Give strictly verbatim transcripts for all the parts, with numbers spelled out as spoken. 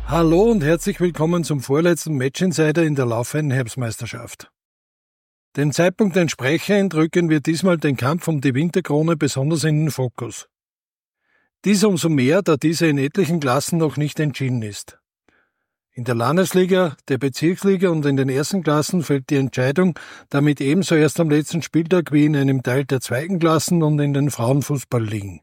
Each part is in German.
Hallo und herzlich willkommen zum vorletzten Match Insider in der laufenden Herbstmeisterschaft. Dem Zeitpunkt entsprechend rücken wir diesmal den Kampf um die Winterkrone besonders in den Fokus. Dies umso mehr, da diese in etlichen Klassen noch nicht entschieden ist. In der Landesliga, der Bezirksliga und in den ersten Klassen fällt die Entscheidung damit ebenso erst am letzten Spieltag wie in einem Teil der zweiten Klassen und in den Frauenfußballligen.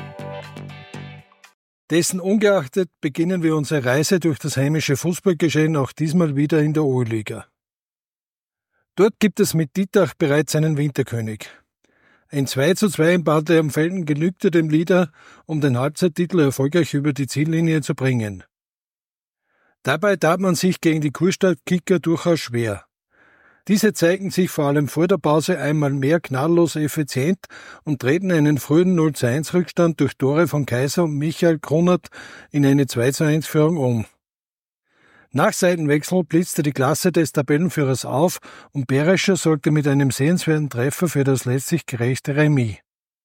Dessen ungeachtet beginnen wir unsere Reise durch das heimische Fußballgeschehen auch diesmal wieder in der O-Liga. Dort gibt es mit Dietach bereits einen Winterkönig. Ein zwei zu zwei in Bad Leonfelden genügte dem Leader, um den Halbzeittitel erfolgreich über die Ziellinie zu bringen. Dabei tat man sich gegen die Kurstadt-Kicker durchaus schwer. Diese zeigten sich vor allem vor der Pause einmal mehr gnadenlos effizient und drehten einen frühen null zu eins Rückstand durch Tore von Kaiser und Michael Kronert in eine zwei zu eins Führung um. Nach Seitenwechsel blitzte die Klasse des Tabellenführers auf und Berescher sorgte mit einem sehenswerten Treffer für das letztlich gerechte Remis.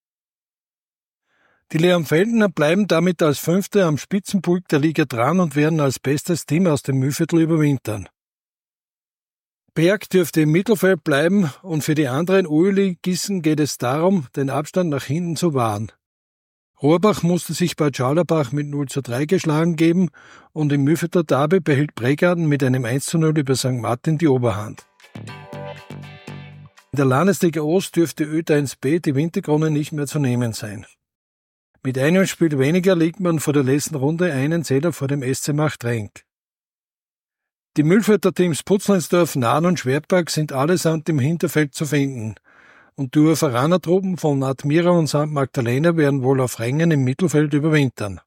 Die Leonfeldener bleiben damit als Fünfte am Spitzenpulk der Liga dran und werden als bestes Team aus dem Mühlviertel überwintern. Berg dürfte im Mittelfeld bleiben und für die anderen O-Ligisten geht es darum, den Abstand nach hinten zu wahren. Rohrbach musste sich bei Schaulerbach mit null zu drei geschlagen geben und im Mühlviertler Derby behielt Bregarten mit einem eins zu null über Sankt Martin die Oberhand. In der Landesliga Ost dürfte Ö eins B die Winterkrone nicht mehr zu nehmen sein. Mit einem Spiel weniger liegt man vor der letzten Runde einen Zähler vor dem S C Machtrenk. Die Mühlviertler Teams Putzleinsdorf, Nahen und Schwertberg sind allesamt im Hinterfeld zu finden und die Urveraner-Truppen von Admira und Sankt Magdalena werden wohl auf Rängen im Mittelfeld überwintern.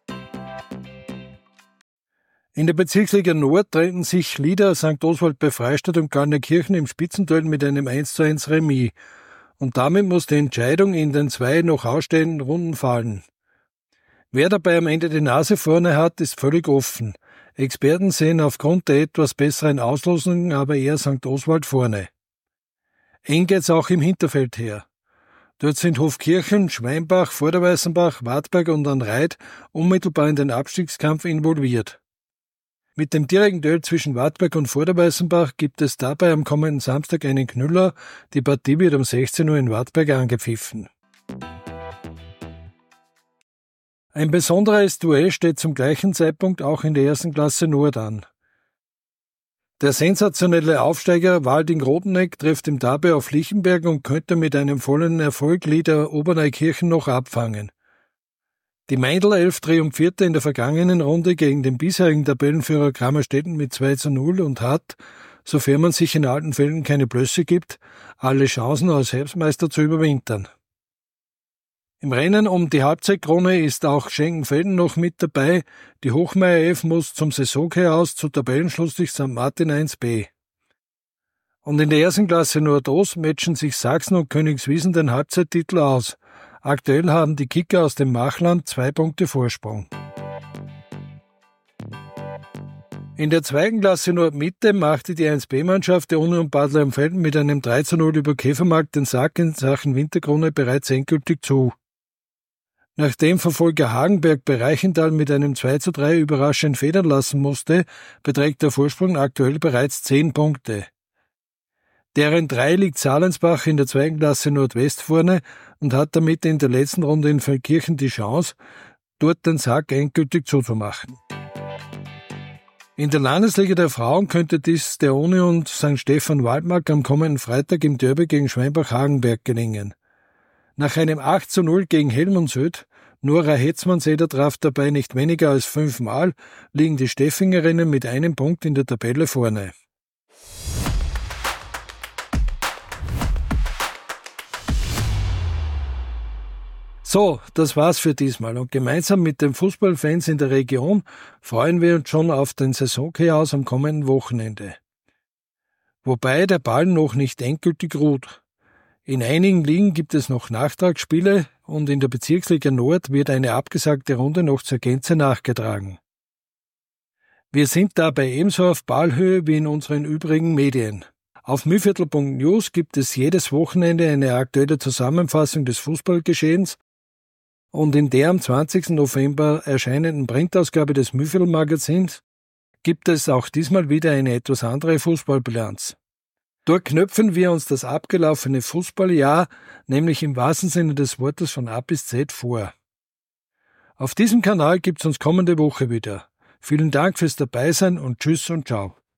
In der Bezirksliga Nord treten sich Lieder Sankt Oswald bei Freistadt und Gallnerkirchen im Spitzenduell mit einem eins zu eins Remis und damit muss die Entscheidung in den zwei noch ausstehenden Runden fallen. Wer dabei am Ende die Nase vorne hat, ist völlig offen. Experten sehen aufgrund der etwas besseren Auslosungen aber eher Sankt Oswald vorne. Eng geht's auch im Hinterfeld her. Dort sind Hofkirchen, Schweinbach, Vorderweißenbach, Wartberg und Anreit unmittelbar in den Abstiegskampf involviert. Mit dem direkten Duell zwischen Wartberg und Vorderweißenbach gibt es dabei am kommenden Samstag einen Knüller. Die Partie wird um sechzehn Uhr in Wartberg angepfiffen. Ein besonderes Duell steht zum gleichen Zeitpunkt auch in der ersten Klasse Nord an. Der sensationelle Aufsteiger Walding-Rodeneck trifft im Derby auf Lichtenberg und könnte mit einem vollen Erfolg Lieder Oberneukirchen noch abfangen. Die Meindl-Elf triumphierte in der vergangenen Runde gegen den bisherigen Tabellenführer Kramerstetten mit zwei zu null und hat, sofern man sich in Altenfelden keine Blöße gibt, alle Chancen als Herbstmeister zu überwintern. Im Rennen um die Halbzeitkrone ist auch Schenkenfelden noch mit dabei. Die Hochmeier Elf muss zum Saisonchaos zu Tabellenschlusslicht Sankt Martin eins B. Und in der ersten Klasse Nordost matchen sich Sachsen und Königswiesen den Halbzeittitel aus. Aktuell haben die Kicker aus dem Machland zwei Punkte Vorsprung. In der zweiten Klasse Nordmitte machte die eins B-Mannschaft der Union Bad Leonfelden mit einem drei zu null über Käfermarkt den Sack in Sachen Winterkrone bereits endgültig zu. Nachdem Verfolger Hagenberg bei Reichenthal mit einem zwei zu drei überraschend federn lassen musste, beträgt der Vorsprung aktuell bereits zehn Punkte. Deren drei liegt Salensbach in der zweiten Klasse Nordwest vorne und hat damit in der letzten Runde in Feldkirchen die Chance, dort den Sack endgültig zuzumachen. In der Landesliga der Frauen könnte dies der Union Sankt Stephan Waldmark am kommenden Freitag im Derby gegen Schweinbach-Hagenberg gelingen. Nach einem acht zu null gegen Helmundsöd, Nora Hetzmannseder traf dabei nicht weniger als fünfmal, liegen die Steffingerinnen mit einem Punkt in der Tabelle vorne. So, das war's für diesmal und gemeinsam mit den Fußballfans in der Region freuen wir uns schon auf den Saisonchaos am kommenden Wochenende. Wobei der Ball noch nicht endgültig ruht. In einigen Ligen gibt es noch Nachtragsspiele und in der Bezirksliga Nord wird eine abgesagte Runde noch zur Gänze nachgetragen. Wir sind dabei ebenso auf Ballhöhe wie in unseren übrigen Medien. Auf mühlviertel punkt news gibt es jedes Wochenende eine aktuelle Zusammenfassung des Fußballgeschehens und in der am zwanzigsten November erscheinenden Printausgabe des Mühlviertel-Magazins gibt es auch diesmal wieder eine etwas andere Fußballbilanz. Dort knöpfen wir uns das abgelaufene Fußballjahr, nämlich im wahrsten Sinne des Wortes von A bis Z, vor. Auf diesem Kanal gibt's uns kommende Woche wieder. Vielen Dank fürs Dabeisein und Tschüss und Ciao.